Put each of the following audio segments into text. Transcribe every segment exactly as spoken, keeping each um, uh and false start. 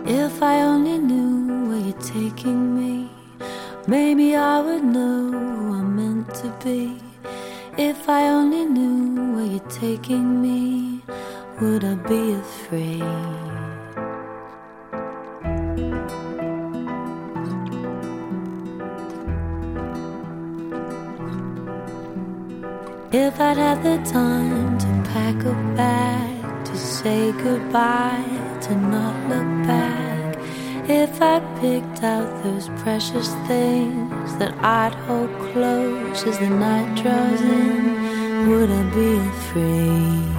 If I only knew where you're taking me, maybe I would know who I'm meant to be. If I only knew where you're taking me, would I be afraid? If I'd had the time to pack a bag, to say goodbye, to not look back. If I picked out those precious things that I'd hold close as the night draws in, would I be afraid?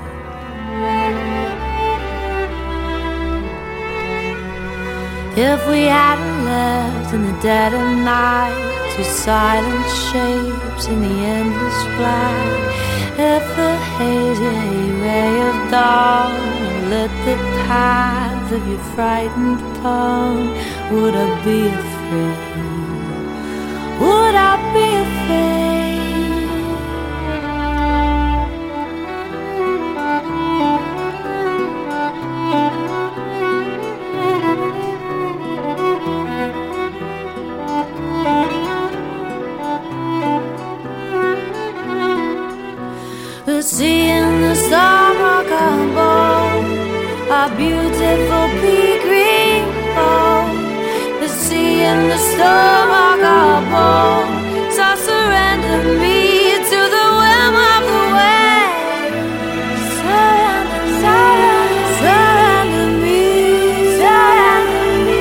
If we hadn't left in the dead of night, two silent shapes in the endless black. If the hazy ray of dawn lit the path of your frightened palm, would I be afraid? Would I be afraid? The sea and the storm are gone, a beautiful pea green bowl. The sea and the storm are gone, so surrender me to the whim of the waves. Surrender, surrender, surrender me, surrender me.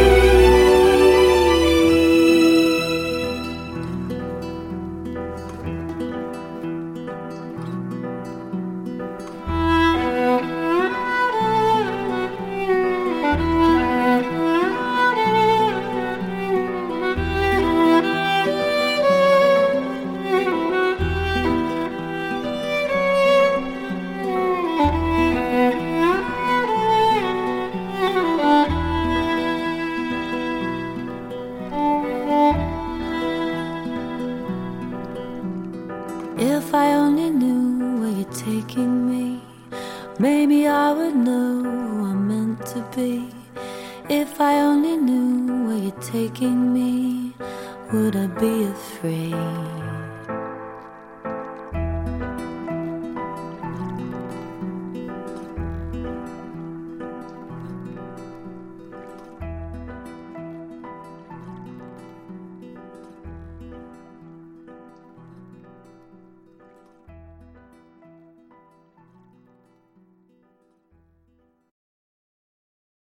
If I only knew where you're taking me, maybe I would know who I'm meant to be. If I only knew where you're taking me, would I be afraid?